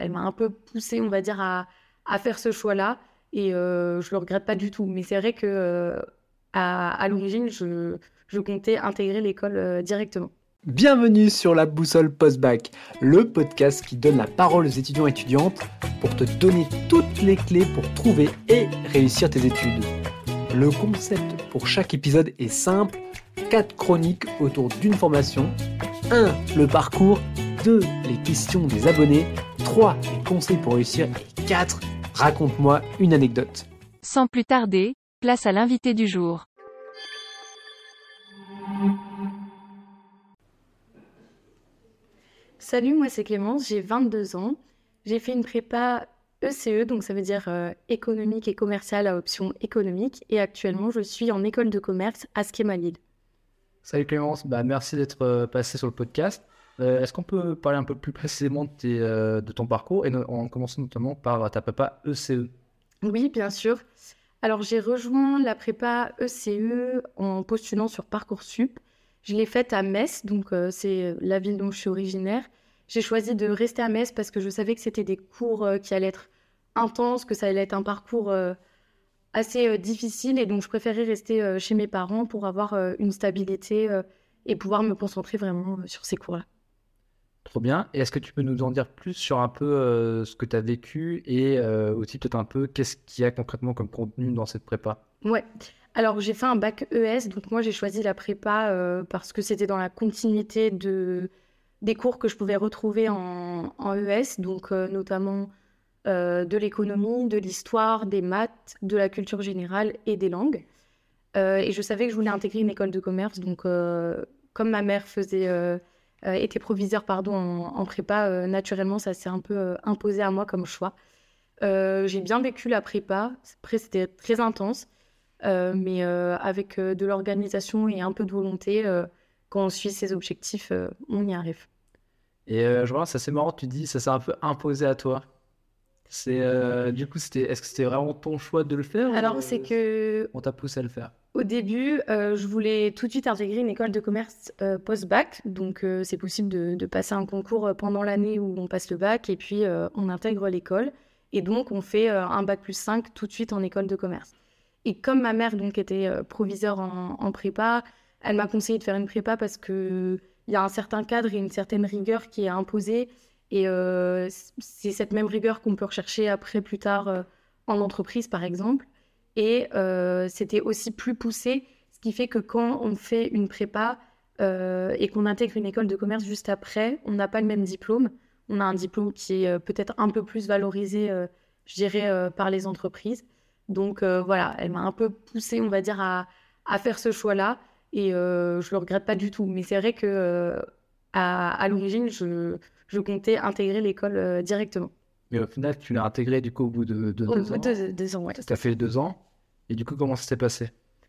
elle m'a un peu poussée, on va dire, à faire ce choix-là. Et je le regrette pas du tout. Mais c'est vrai que à l'origine, je comptais intégrer l'école directement. Bienvenue sur la boussole post-bac, le podcast qui donne la parole aux étudiants et étudiantes pour te donner toutes les clés pour trouver et réussir tes études. Le concept pour chaque épisode est simple, 4 chroniques autour d'une formation, 1. Le parcours, 2. Les questions des abonnés, 3. Les conseils pour réussir et 4. Raconte-moi une anecdote. Sans plus tarder, place à l'invité du jour. Salut, moi c'est Clémence, j'ai 22 ans. J'ai fait une prépa ECE, donc ça veut dire économique et commerciale à option économique. Et actuellement, je suis en école de commerce à Schema Lille. Salut Clémence, merci d'être passé sur le podcast. Est-ce qu'on peut parler un peu plus précisément de ton parcours et en commençant notamment par ta prépa ECE? Oui, bien sûr. Alors, j'ai rejoint la prépa ECE en postulant sur Parcoursup. Je l'ai faite à Metz, donc c'est la ville dont je suis originaire. J'ai choisi de rester à Metz parce que je savais que c'était des cours qui allaient être intenses, que ça allait être un parcours assez difficile. Et donc, je préférais rester chez mes parents pour avoir une stabilité et pouvoir me concentrer vraiment sur ces cours-là. Trop bien. Et est-ce que tu peux nous en dire plus sur un peu ce que tu as vécu et aussi peut-être un peu qu'est-ce qu'il y a concrètement comme contenu dans cette prépa? Ouais. Alors, j'ai fait un bac ES, donc moi, j'ai choisi la prépa parce que c'était dans la continuité des cours que je pouvais retrouver en ES, donc notamment de l'économie, de l'histoire, des maths, de la culture générale et des langues. Et je savais que je voulais intégrer une école de commerce, donc comme ma mère était proviseure en prépa, naturellement, ça s'est un peu imposé à moi comme choix. J'ai bien vécu la prépa. Après, c'était très intense, mais avec de l'organisation et un peu de volonté, quand on suit ses objectifs, on y arrive. Et je vois, c'est assez marrant, tu dis, ça s'est un peu imposé à toi. Du coup, est-ce que c'était vraiment ton choix de le faire Alors, ou c'est que on t'a poussé à le faire? au début, je voulais tout de suite intégrer une école de commerce post-bac. Donc, c'est possible de passer un concours pendant l'année où on passe le bac et puis on intègre l'école. Et donc, on fait un bac plus 5 tout de suite en école de commerce. Et comme ma mère donc, était proviseure en prépa, elle m'a conseillé de faire une prépa parce qu'il y a un certain cadre et une certaine rigueur qui est imposée. Et c'est cette même rigueur qu'on peut rechercher après, plus tard, en entreprise, par exemple. Et c'était aussi plus poussé, ce qui fait que quand on fait une prépa et qu'on intègre une école de commerce juste après, on n'a pas le même diplôme. On a un diplôme qui est peut-être un peu plus valorisé, je dirais, par les entreprises. Donc voilà, elle m'a un peu poussée, on va dire, à faire ce choix-là. Et je le regrette pas du tout. Mais c'est vrai que à l'origine, je comptais intégrer l'école directement. Mais au final, tu l'as intégré du coup au bout de Au 2 bout ans. de 2 ans, ouais. Tu as fait 2 ans. Et du coup, comment ça s'est passé?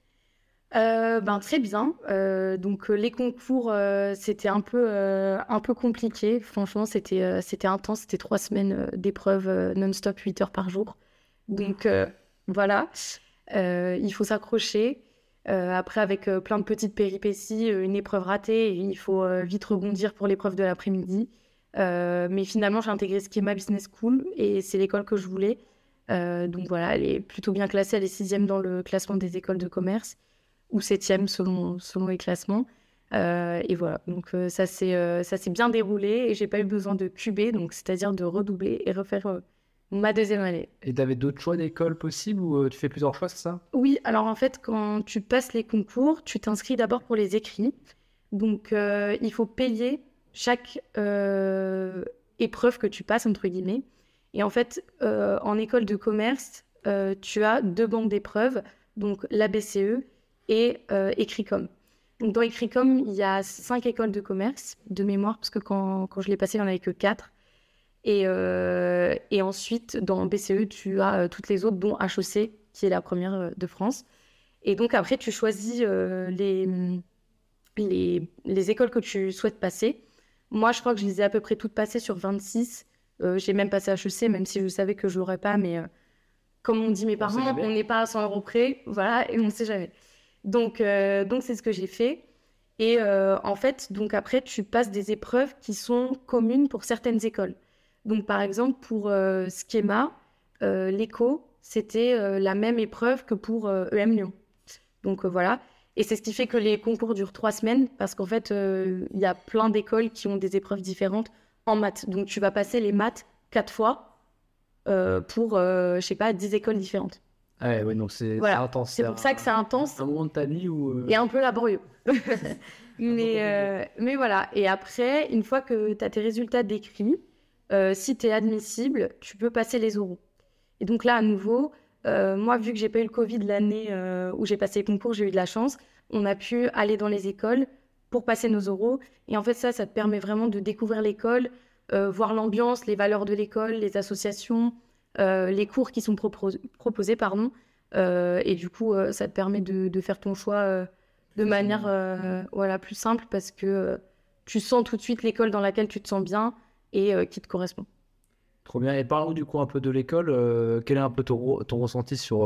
Très bien. Donc les concours, c'était un peu compliqué. Franchement, c'était intense. C'était 3 semaines d'épreuves non-stop, 8 heures par jour. Donc voilà, il faut s'accrocher. Après, avec plein de petites péripéties, une épreuve ratée, et il faut vite rebondir pour l'épreuve de l'après-midi. Mais finalement, j'ai intégré Schema Business School et c'est l'école que je voulais. Donc voilà, elle est plutôt bien classée. Elle est 6e dans le classement des écoles de commerce ou 7e selon les classements. Et voilà, donc ça s'est bien déroulé et j'ai pas eu besoin de cuber, donc c'est-à-dire de redoubler et refaire ma 2e année. Et tu avais d'autres choix d'école possibles ou tu fais plusieurs choix, c'est ça? Oui, alors en fait, quand tu passes les concours, tu t'inscris d'abord pour les écrits. Donc il faut payer chaque épreuve que tu passes, entre guillemets. Et en fait, en école de commerce, tu as 2 banques d'épreuves, donc l'ABCE et Écricom. Donc dans Écricom, il y a 5 écoles de commerce, de mémoire, parce que quand je l'ai passé, il n'y en avait que 4. Et ensuite, dans BCE, tu as toutes les autres, dont HEC, qui est la première de France. Et donc après, tu choisis les écoles que tu souhaites passer. Moi, je crois que je les ai à peu près toutes passées sur 26. J'ai même passé HEC, même si je savais que je ne l'aurais pas. Mais comme on dit mes parents, on n'est pas à 100 € près. Voilà, et on ne sait jamais. Donc c'est ce que j'ai fait. Et en fait, donc après, tu passes des épreuves qui sont communes pour certaines écoles. Donc, par exemple, pour Schema, l'éco, c'était la même épreuve que pour EM Lyon. Donc, voilà. Et c'est ce qui fait que les concours durent 3 semaines parce qu'en fait, il y a plein d'écoles qui ont des épreuves différentes en maths. Donc, tu vas passer les maths 4 fois pour, je sais pas, 10 écoles différentes. Ah ouais, donc c'est Voilà. intense. C'est pour ça que c'est intense Un moment de ta vie où... et un peu laborieux. Mais voilà. Et après, une fois que tu as tes résultats décrits, si tu es admissible, tu peux passer les oraux. Et donc là, à nouveau, moi, vu que j'ai pas eu le Covid l'année où j'ai passé les concours, j'ai eu de la chance. On a pu aller dans les écoles pour passer nos oraux. Et en fait, ça te permet vraiment de découvrir l'école, voir l'ambiance, les valeurs de l'école, les associations, les cours qui sont proposés, pardon. Et du coup, ça te permet de faire ton choix de manière plus simple parce que tu sens tout de suite l'école dans laquelle tu te sens bien et qui te correspond. Trop bien. Et parle-nous du coup un peu de l'école. Quel est un peu ton ressenti sur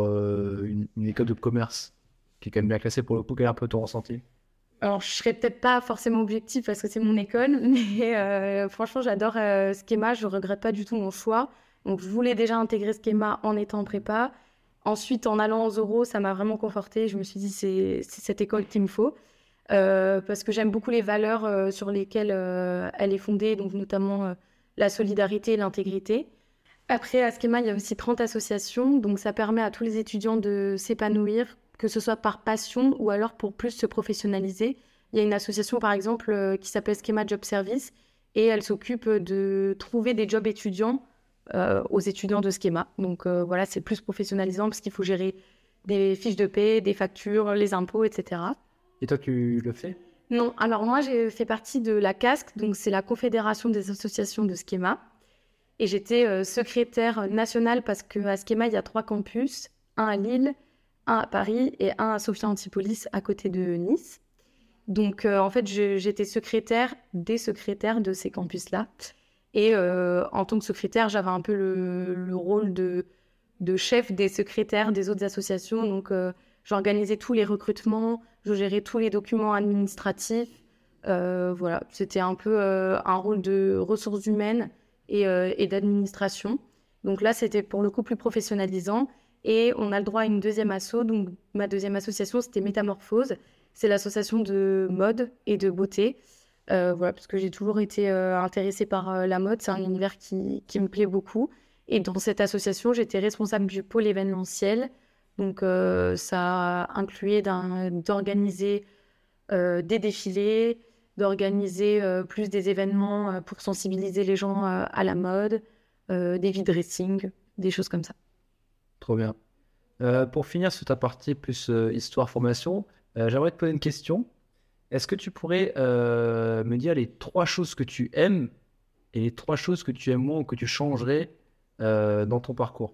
une école de commerce qui est quand même bien classée pour le coup? Quel est un peu ton ressenti? Alors, je serais peut-être pas forcément objective parce que c'est mon école, mais franchement, j'adore Schema. Je regrette pas du tout mon choix. Donc, je voulais déjà intégrer Schema en étant en prépa. Ensuite, en allant aux oraux, ça m'a vraiment confortée. Je me suis dit, c'est cette école qu'il me faut. Parce que j'aime beaucoup les valeurs sur lesquelles elle est fondée, donc notamment la solidarité et l'intégrité. Après, à Schema, il y a aussi 30 associations, donc ça permet à tous les étudiants de s'épanouir, que ce soit par passion ou alors pour plus se professionnaliser. Il y a une association, par exemple, qui s'appelle Schema Job Service, et elle s'occupe de trouver des jobs étudiants aux étudiants de Schema. Donc voilà, c'est plus professionnalisant parce qu'il faut gérer des fiches de paie, des factures, les impôts, etc. Et toi, tu le fais? Non, alors moi, j'ai fait partie de la CASC, donc c'est la Confédération des associations de Schema. Et j'étais secrétaire nationale parce qu'à Schema, il y a 3 campus, un à Lille, un à Paris et un à Sophia Antipolis à côté de Nice. Donc en fait, j'étais secrétaire des secrétaires de ces campus-là. Et en tant que secrétaire, j'avais un peu le rôle de chef des secrétaires des autres associations. Donc j'organisais tous les recrutements, je gérais tous les documents administratifs. Voilà, c'était un peu un rôle de ressources humaines et d'administration. Donc là, c'était pour le coup plus professionnalisant. Et on a le droit à une deuxième asso. Donc ma deuxième association, c'était Métamorphose. C'est l'association de mode et de beauté. Voilà, parce que j'ai toujours été intéressée par la mode. C'est un univers qui me plaît beaucoup. Et dans cette association, j'étais responsable du pôle événementiel. Donc ça incluait d'organiser des défilés, d'organiser plus des événements pour sensibiliser les gens à la mode, des vide-dressing, des choses comme ça. Trop bien. Pour finir sur ta partie plus histoire formation, j'aimerais te poser une question. Est-ce que tu pourrais me dire les 3 choses que tu aimes et les 3 choses que tu aimes moins ou que tu changerais dans ton parcours?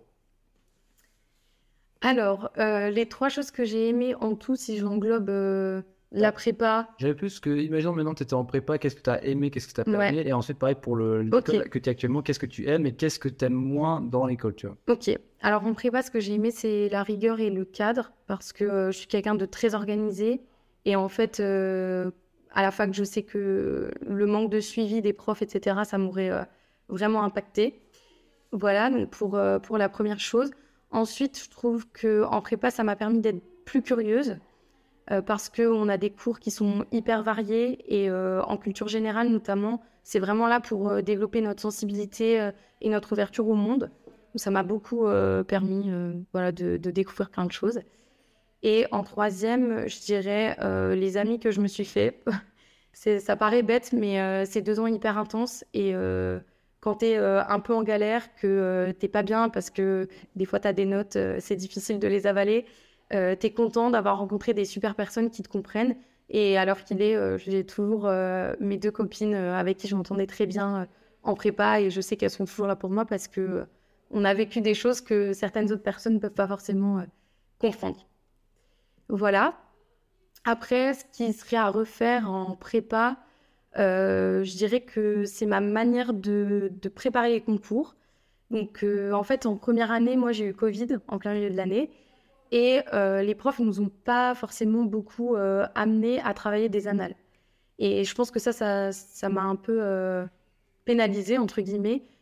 Alors, les 3 choses que j'ai aimées en tout, si j'englobe la prépa. J'avais plus que, imaginons maintenant que tu étais en prépa, qu'est-ce que tu as aimé, qu'est-ce que tu as pas aimé, et ensuite pareil pour l'école que tu es actuellement, qu'est-ce que tu aimes et qu'est-ce que tu aimes moins dans l'école, tu vois. Ok, alors en prépa, ce que j'ai aimé, c'est la rigueur et le cadre, parce que je suis quelqu'un de très organisé, et en fait, à la fac, je sais que le manque de suivi des profs, etc., ça m'aurait vraiment impacté. Voilà, donc pour la première chose. Ensuite, je trouve qu'en prépa, ça m'a permis d'être plus curieuse, parce qu'on a des cours qui sont hyper variés et en culture générale notamment, c'est vraiment là pour développer notre sensibilité et notre ouverture au monde. Ça m'a beaucoup permis de découvrir plein de choses. Et en troisième, je dirais les amis que je me suis fait. Ça paraît bête, mais c'est 2 ans hyper intenses et quand t'es un peu en galère, que t'es pas bien parce que des fois t'as des notes, c'est difficile de les avaler. T'es content d'avoir rencontré des super personnes qui te comprennent. Et à l'heure qu'il est, j'ai toujours mes 2 copines avec qui je m'entendais très bien en prépa et je sais qu'elles sont toujours là pour moi parce que on a vécu des choses que certaines autres personnes ne peuvent pas forcément comprendre. Voilà. Après, ce qui serait à refaire en prépa, je dirais que c'est ma manière de préparer les concours. Donc, en fait, en première année, moi, j'ai eu Covid en plein milieu de l'année. Et les profs ne nous ont pas forcément beaucoup amenés à travailler des annales. Et je pense que ça m'a un peu pénalisée, entre guillemets,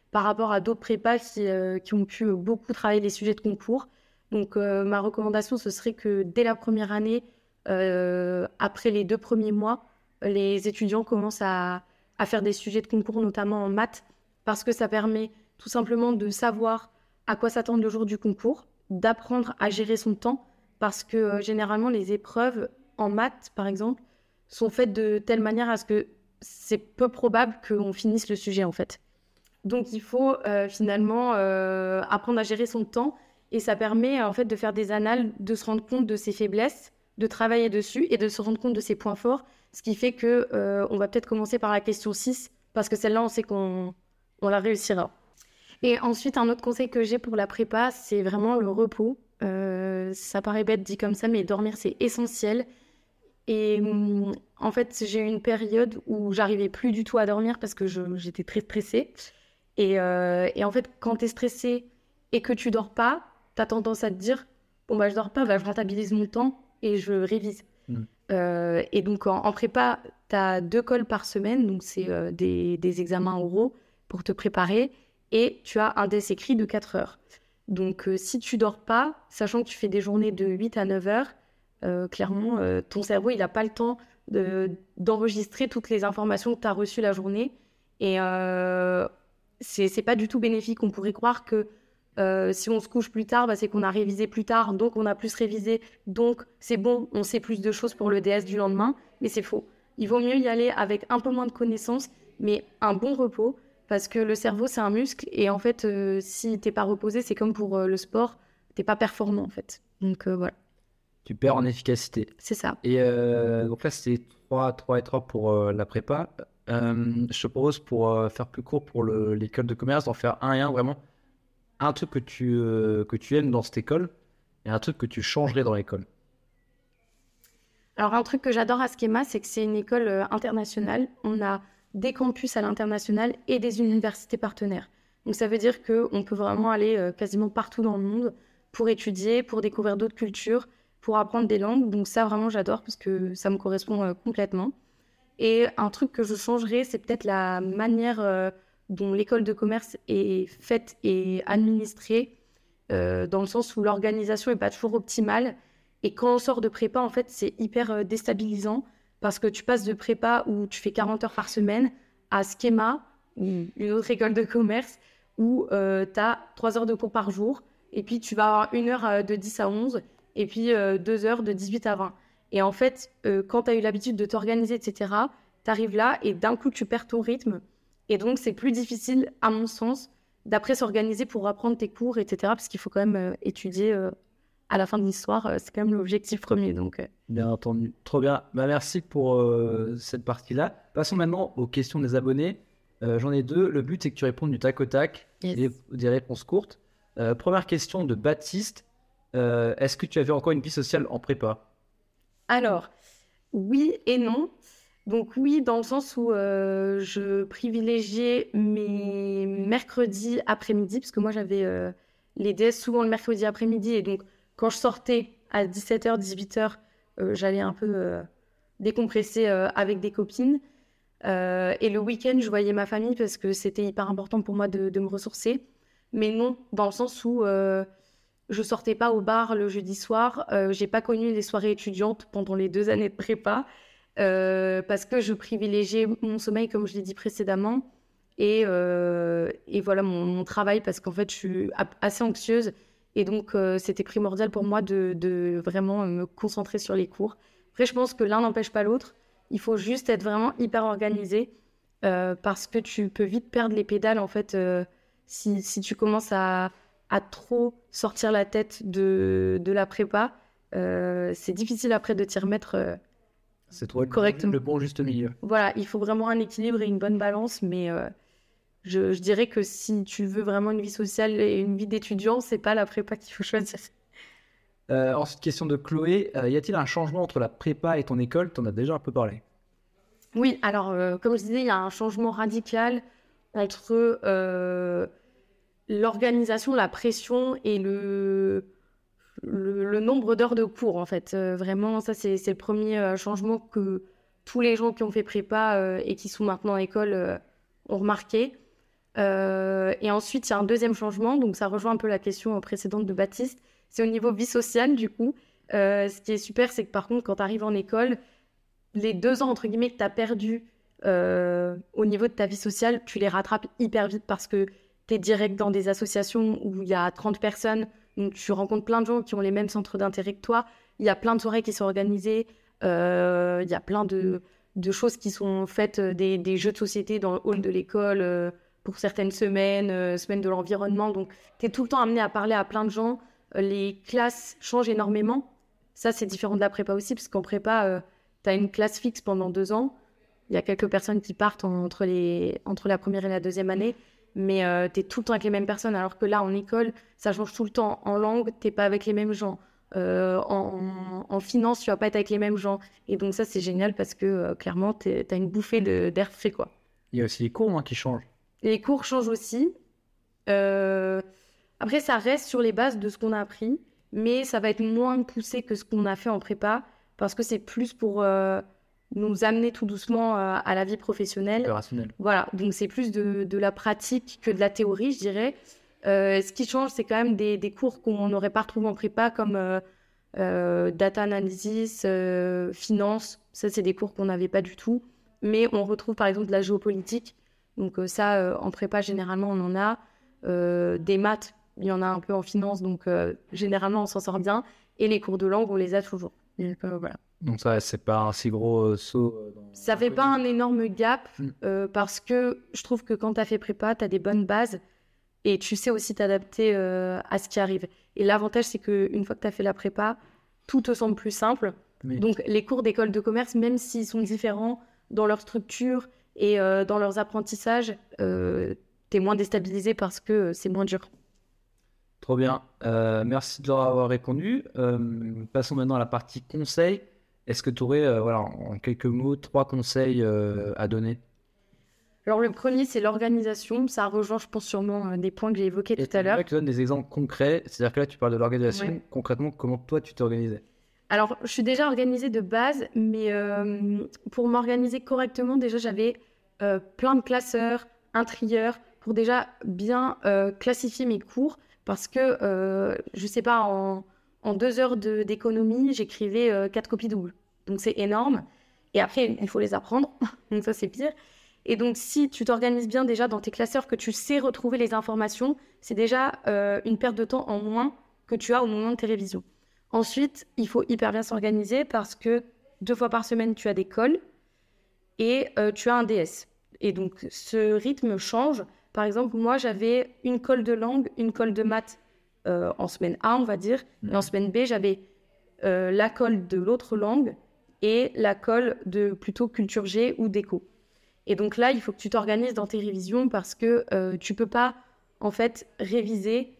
par rapport à d'autres prépas qui ont pu beaucoup travailler les sujets de concours. Donc, ma recommandation, ce serait que dès la première année, après les 2 premiers mois, les étudiants commencent à faire des sujets de concours, notamment en maths, parce que ça permet tout simplement de savoir à quoi s'attendre le jour du concours, d'apprendre à gérer son temps, parce que généralement, les épreuves en maths, par exemple, sont faites de telle manière à ce que c'est peu probable qu'on finisse le sujet, en fait. Donc, il faut finalement apprendre à gérer son temps, et ça permet en fait de faire des annales, de se rendre compte de ses faiblesses, de travailler dessus et de se rendre compte de ses points forts, ce qui fait que on va peut-être commencer par la question 6, parce que celle-là, on sait qu'on la réussira. Et ensuite, un autre conseil que j'ai pour la prépa, c'est vraiment le repos. Ça paraît bête dit comme ça, mais dormir, c'est essentiel. Et en fait, j'ai eu une période où j'arrivais plus du tout à dormir parce que j'étais très stressée. Et en fait, quand tu es stressé et que tu dors pas, tu as tendance à te dire « Bon, bah, je dors pas, bah, je rentabilise mon temps et je révise. Et donc, en prépa, tu as 2 cols par semaine, donc c'est des examens oraux pour te préparer, et tu as un DES écrit de 4 heures. Donc, si tu dors pas, sachant que tu fais des journées de 8 à 9 heures, clairement, ton cerveau, il n'a pas le temps d'enregistrer toutes les informations que tu as reçues la journée. Et c'est pas du tout bénéfique. On pourrait croire que si on se couche plus tard, bah, c'est qu'on a révisé plus tard, donc on a plus révisé, donc c'est bon, on sait plus de choses pour le DS du lendemain, mais c'est faux. Il vaut mieux y aller avec un peu moins de connaissances, mais un bon repos, parce que le cerveau, c'est un muscle, et en fait, si t'es pas reposé, c'est comme pour le sport, t'es pas performant, en fait. Donc voilà. Tu perds en efficacité. C'est ça. Et donc là, c'est 3 et 3 pour la prépa. Je te propose, pour faire plus court pour l'école de commerce, d'en faire un et un, vraiment. Un truc que tu aimes dans cette école et un truc que tu changerais dans l'école. Alors, un truc que j'adore à Schema, c'est que c'est une école internationale. On a des campus à l'international et des universités partenaires. Donc, ça veut dire qu'on peut vraiment aller quasiment partout dans le monde pour étudier, pour découvrir d'autres cultures, pour apprendre des langues. Donc, ça, vraiment, j'adore parce que ça me correspond complètement. Et un truc que je changerais, c'est peut-être la manière dont l'école de commerce est faite et administrée, dans le sens où l'organisation n'est pas toujours optimale. Et quand on sort de prépa, en fait, c'est hyper déstabilisant parce que tu passes de prépa où tu fais 40 heures par semaine à Schema, une autre école de commerce, où tu as 3 heures de cours par jour, et puis tu vas avoir 1 heure de 10 à 11, et puis 2 heures de 18 à 20. Et en fait, quand tu as eu l'habitude de t'organiser, etc., tu arrives là et d'un coup, tu perds ton rythme. Et donc, c'est plus difficile, à mon sens, d'après s'organiser pour apprendre tes cours, etc., parce qu'il faut quand même étudier à la fin de l'histoire. C'est quand même l'objectif premier. Donc, Bien entendu. Trop bien. Bah, merci pour cette partie-là. Passons maintenant aux questions des abonnés. J'en ai 2. Le but, c'est que tu répondes du tac au tac. Yes. Et des réponses courtes. Première question de Baptiste. Est-ce que tu avais encore une vie sociale en prépa? Alors, oui et non. Donc oui, dans le sens où je privilégiais mes mercredis après-midi, parce que moi j'avais les DS souvent le mercredi après-midi, et donc quand je sortais à 17h, 18h, j'allais un peu décompresser avec des copines. Et le week-end, je voyais ma famille parce que c'était hyper important pour moi de me ressourcer. Mais non, dans le sens où je sortais pas au bar le jeudi soir. J'ai pas connu les soirées étudiantes pendant les 2 années de prépa. Parce que je privilégiais mon sommeil, comme je l'ai dit précédemment, et voilà mon travail, parce qu'en fait je suis assez anxieuse, et donc c'était primordial pour moi de vraiment me concentrer sur les cours. Après, je pense que l'un n'empêche pas l'autre, il faut juste être vraiment hyper organisé, parce que tu peux vite perdre les pédales, en fait, si tu commences à trop sortir la tête de la prépa. C'est difficile après de t'y remettre C'est toi correctement. le bon juste milieu. Voilà, il faut vraiment un équilibre et une bonne balance, mais je dirais que si tu veux vraiment une vie sociale et une vie d'étudiant, c'est pas la prépa qu'il faut choisir. Ensuite, question de Chloé. Y a-t-il un changement entre la prépa et ton école? T'en as déjà un peu parlé. Oui, alors comme je disais, il y a un changement radical entre l'organisation, la pression et le nombre d'heures de cours, en fait. Vraiment, ça, c'est le premier changement que tous les gens qui ont fait prépa et qui sont maintenant à l'école ont remarqué. Et ensuite, il y a un deuxième changement, donc ça rejoint un peu la question précédente de Baptiste. C'est au niveau vie sociale, du coup. Ce qui est super, c'est que par contre, quand tu arrives en école, les 2 ans, entre guillemets, que tu as perdu au niveau de ta vie sociale, tu les rattrapes hyper vite parce que tu es direct dans des associations où il y a 30 personnes, donc tu rencontres plein de gens qui ont les mêmes centres d'intérêt que toi. Il y a plein de soirées qui sont organisées, il y a plein de choses qui sont faites, des jeux de société dans le hall de l'école pour certaines semaines, semaines de l'environnement. Donc, tu es tout le temps amené à parler à plein de gens. Les classes changent énormément. Ça, c'est différent de la prépa aussi, parce qu'en prépa, tu as une classe fixe pendant 2 ans. Il y a quelques personnes qui partent entre la première et la deuxième année, mais tu es tout le temps avec les mêmes personnes, alors que là, en école, ça change tout le temps. En langue, tu n'es pas avec les mêmes gens. En finance, tu vas pas être avec les mêmes gens. Et donc ça, c'est génial parce que clairement, tu as une bouffée d'air frais, quoi. Il y a aussi les cours qui changent. Les cours changent aussi. Après, ça reste sur les bases de ce qu'on a appris, mais ça va être moins poussé que ce qu'on a fait en prépa, parce que c'est plus pour nous amener tout doucement à la vie professionnelle. Opérationnel. Voilà, donc c'est plus de la pratique que de la théorie, je dirais. Ce qui change, c'est quand même des cours qu'on n'aurait pas retrouvés en prépa, comme data analysis, finance. Ça, c'est des cours qu'on n'avait pas du tout. Mais on retrouve par exemple de la géopolitique. Donc ça, en prépa, généralement, on en a. Des maths, il y en a un peu en finance. Donc généralement, on s'en sort bien. Et les cours de langue, on les a toujours. Donc voilà. Donc ça, c'est pas un si gros saut. Ça fait pas un énorme gap parce que je trouve que quand tu as fait prépa, tu as des bonnes bases et tu sais aussi t'adapter à ce qui arrive. Et l'avantage, c'est qu'une fois que tu as fait la prépa, tout te semble plus simple. Oui. Donc les cours d'école de commerce, même s'ils sont différents dans leur structure et dans leurs apprentissages, tu es moins déstabilisé parce que c'est moins dur. Trop bien. Merci de leur avoir répondu. Passons maintenant à la partie conseils. Est-ce que tu aurais, en quelques mots, 3 conseils à donner? Alors, le premier, c'est l'organisation. Ça rejoint, je pense, sûrement des points que j'ai évoqués tout à l'heure. Tu donnes des exemples concrets. C'est-à-dire que là, tu parles de l'organisation. Ouais. Concrètement, comment toi, tu t'es organisé? Alors, je suis déjà organisée de base, mais pour m'organiser correctement, déjà, j'avais plein de classeurs, un trieur, pour déjà bien classifier mes cours. Parce que, je sais pas, en 2 heures d'économie, j'écrivais 4 copies doubles. Donc, c'est énorme. Et après, il faut les apprendre. Donc, ça, c'est pire. Et donc, si tu t'organises bien déjà dans tes classeurs, que tu sais retrouver les informations, c'est déjà une perte de temps en moins que tu as au moment de tes révisions. Ensuite, il faut hyper bien s'organiser parce que 2 fois par semaine, tu as des cols et tu as un DS. Et donc, ce rythme change. Par exemple, moi, j'avais une colle de langue, une colle de maths en semaine A, on va dire. Et en semaine B, j'avais la colle de l'autre langue et la colle de plutôt culture G ou déco. Et donc là, il faut que tu t'organises dans tes révisions parce que tu peux pas, en fait, réviser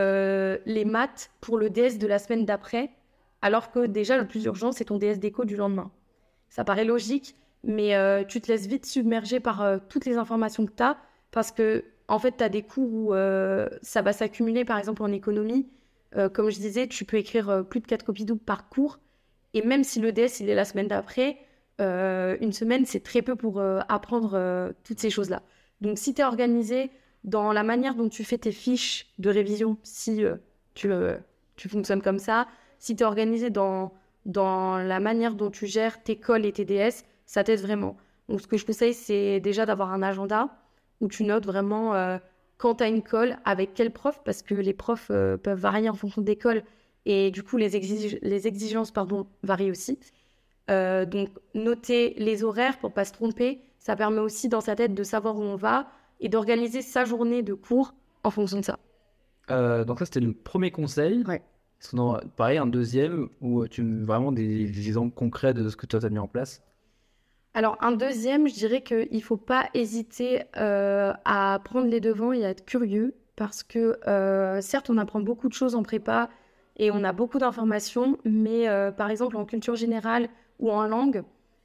les maths pour le DS de la semaine d'après, alors que déjà, le plus urgent, c'est ton DS déco du lendemain. Ça paraît logique, mais tu te laisses vite submerger par toutes les informations que tu as parce que, en fait, tu as des cours où ça va s'accumuler, par exemple, en économie. Comme je disais, tu peux écrire plus de 4 copies doubles par cours. Et même si le DS, il est la semaine d'après, une semaine, c'est très peu pour apprendre toutes ces choses-là. Donc, si tu es organisé dans la manière dont tu fais tes fiches de révision, si tu fonctionnes comme ça, si tu es organisé dans la manière dont tu gères tes cols et tes DS, ça t'aide vraiment. Donc, ce que je conseille, c'est déjà d'avoir un agenda où tu notes vraiment quand tu as une colle, avec quel prof, parce que les profs peuvent varier en fonction des cols et du coup, les exigences varient aussi. Donc, noter les horaires pour ne pas se tromper, ça permet aussi dans sa tête de savoir où on va et d'organiser sa journée de cours en fonction de ça. Donc ça, c'était le premier conseil. Ouais. Est-ce qu'on a, pareil, un deuxième où tu as vraiment des exemples concrets de ce que toi, tu as mis en place? Alors, un deuxième, je dirais qu'il ne faut pas hésiter à prendre les devants et à être curieux parce que, certes, on apprend beaucoup de choses en prépa et on a beaucoup d'informations, mais par exemple, en culture générale ou en langue,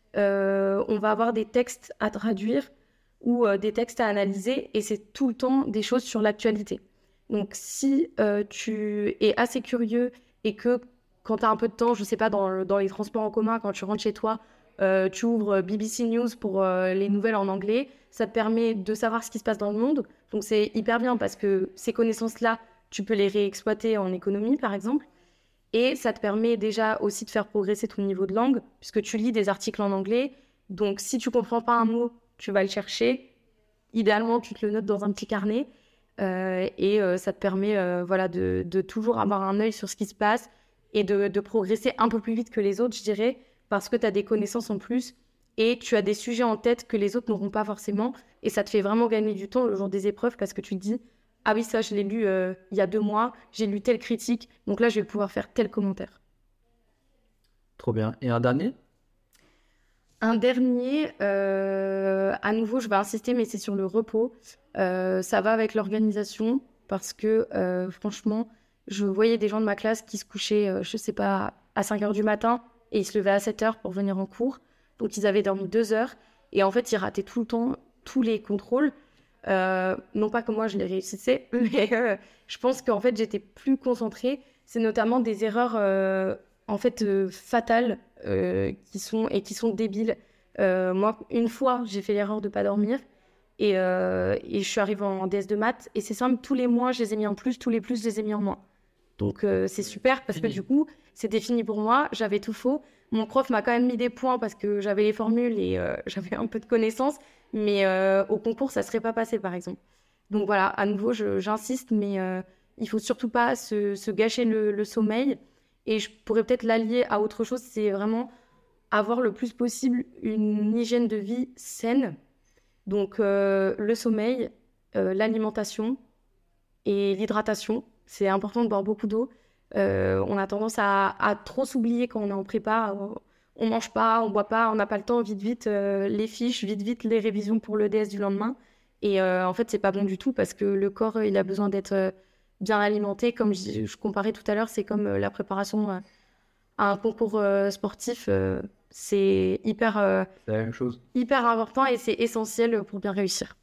on va avoir des textes à traduire ou des textes à analyser et c'est tout le temps des choses sur l'actualité. Donc, si tu es assez curieux et que quand tu as un peu de temps, je ne sais pas, dans les transports en commun, quand tu rentres chez toi, tu ouvres BBC News pour les nouvelles en anglais. Ça te permet de savoir ce qui se passe dans le monde. Donc, c'est hyper bien parce que ces connaissances-là, tu peux les réexploiter en économie, par exemple. Et ça te permet déjà aussi de faire progresser ton niveau de langue, puisque tu lis des articles en anglais. Donc, si tu ne comprends pas un mot, tu vas le chercher. Idéalement, tu te le notes dans un petit carnet. Et ça te permet de toujours avoir un œil sur ce qui se passe et de progresser un peu plus vite que les autres, je dirais, parce que tu as des connaissances en plus et tu as des sujets en tête que les autres n'auront pas forcément. Et ça te fait vraiment gagner du temps le jour des épreuves parce que tu te dis « Ah oui, ça, je l'ai lu il y a 2 mois, j'ai lu telle critique, donc là, je vais pouvoir faire tel commentaire. » Trop bien. Et un dernier ? Un dernier, à nouveau, je vais insister, mais c'est sur le repos. Ça va avec l'organisation parce que, franchement, je voyais des gens de ma classe qui se couchaient, je sais pas, à 5h du matin et ils se levaient à 7h pour venir en cours. Donc, ils avaient dormi 2 heures et en fait, ils rataient tout le temps tous les contrôles. Non pas que moi, je les réussissais, mais je pense qu'en fait, j'étais plus concentrée. C'est notamment des erreurs fatales qui sont débiles. Moi, une fois, j'ai fait l'erreur de pas dormir et je suis arrivée en DS de maths et c'est simple, tous les mois, je les ai mis en plus, tous les plus, je les ai mis en moins. Donc, c'est super parce que du coup, c'était fini pour moi, j'avais tout faux. Mon prof m'a quand même mis des points parce que j'avais les formules et j'avais un peu de connaissances, mais au concours, ça serait pas passé, par exemple. Donc voilà, à nouveau, j'insiste, mais il faut surtout pas se gâcher le sommeil. Et je pourrais peut-être l'allier à autre chose, c'est vraiment avoir le plus possible une hygiène de vie saine. Donc le sommeil, l'alimentation et l'hydratation. C'est important de boire beaucoup d'eau. On a tendance à trop s'oublier quand on est en prépa. On mange pas, on boit pas, on n'a pas le temps, vite, les fiches, vite, les révisions pour le DS du lendemain. Et en fait, c'est pas bon du tout parce que le corps, il a besoin d'être bien alimenté. Comme je comparais tout à l'heure, c'est comme la préparation à un concours sportif. C'est hyper, C'est la même chose. hyper important et c'est essentiel pour bien réussir.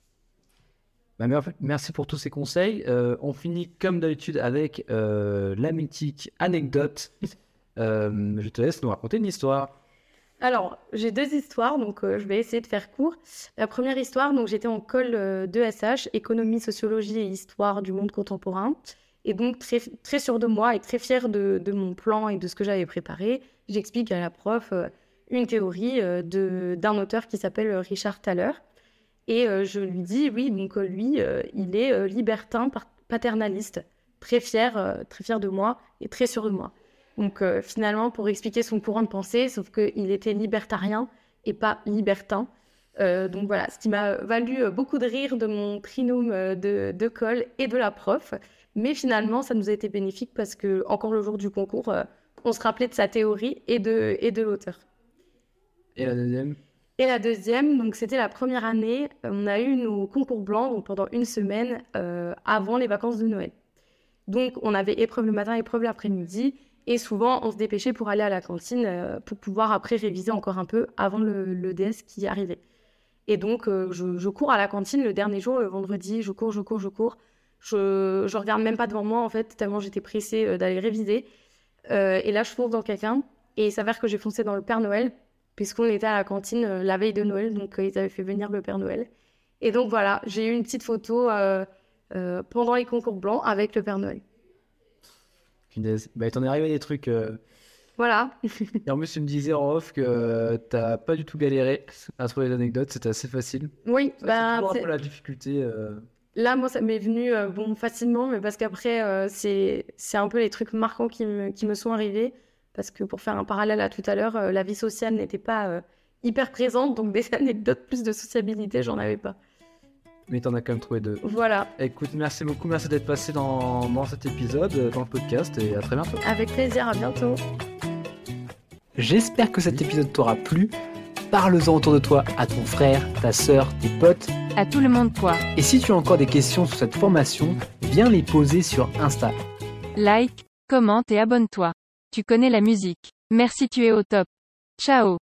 Merci pour tous ces conseils. On finit comme d'habitude avec la mythique anecdote. Je te laisse nous raconter une histoire. Alors, j'ai 2 histoires, donc je vais essayer de faire court. La première histoire, donc j'étais en col de SH, économie, sociologie et histoire du monde contemporain. Et donc, très, très sûre de moi et très fière de mon plan et de ce que j'avais préparé, j'explique à la prof une théorie d'un auteur qui s'appelle Richard Thaler. Et je lui dis, oui, donc lui, il est libertin, paternaliste, très fier de moi et très sûr de moi. Donc finalement, pour expliquer son courant de pensée, sauf qu'il était libertarien et pas libertin. Donc voilà, ce qui m'a valu beaucoup de rire de mon trinôme de colle et de la prof. Mais finalement, ça nous a été bénéfique parce que encore le jour du concours, on se rappelait de sa théorie et de l'auteur. Et la deuxième ? Et la deuxième, donc c'était la première année, on a eu nos concours blancs donc pendant une semaine avant les vacances de Noël. Donc on avait épreuve le matin, épreuve l'après-midi, et souvent on se dépêchait pour aller à la cantine pour pouvoir après réviser encore un peu avant le DS qui arrivait. Et donc je cours à la cantine le dernier jour, le vendredi, je cours. Je regarde même pas devant moi en fait, tellement j'étais pressée d'aller réviser. Et là je fonce dans quelqu'un, et il s'avère que j'ai foncé dans le Père Noël, puisqu'on était à la cantine la veille de Noël, donc ils avaient fait venir le Père Noël. Et donc voilà, j'ai eu une petite photo pendant les concours blancs avec le Père Noël. Bah, t'en es arrivé à des trucs. Voilà. Et en plus, tu me disais en off que t'as pas du tout galéré à trouver les anecdotes, c'était assez facile. Oui, C'est toujours un peu la difficulté. Là, moi, ça m'est venu facilement, mais parce qu'après, c'est un peu les trucs marquants qui me sont arrivés. Parce que pour faire un parallèle à tout à l'heure, la vie sociale n'était pas hyper présente, donc des anecdotes plus de sociabilité, j'en avais pas. Mais t'en as quand même trouvé 2. Voilà. Écoute, merci beaucoup, merci d'être passé dans cet épisode, dans le podcast, et à très bientôt. Avec plaisir, à bientôt. J'espère que cet épisode t'aura plu. Parle-en autour de toi, à ton frère, ta sœur, tes potes. À tout le monde quoi. Et si tu as encore des questions sur cette formation, viens les poser sur Insta. Like, commente et abonne-toi. Tu connais la musique. Merci, tu es au top. Ciao.